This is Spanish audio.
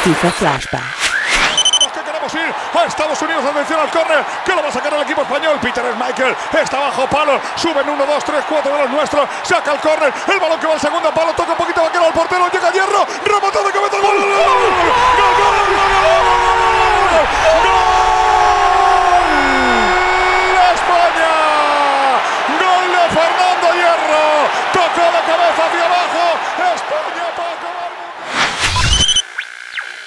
FIFA Flashback. Que queremos ir a Estados Unidos, atención al córner, que lo va a sacar el equipo español. Peter Schmeichel está bajo palo, suben 1, 2, 3, 4 de los nuestros, saca el córner, el balón que va al segundo palo, toca un poquito vaquero al portero, llega Hierro, rematado de cabeza, ¡gol!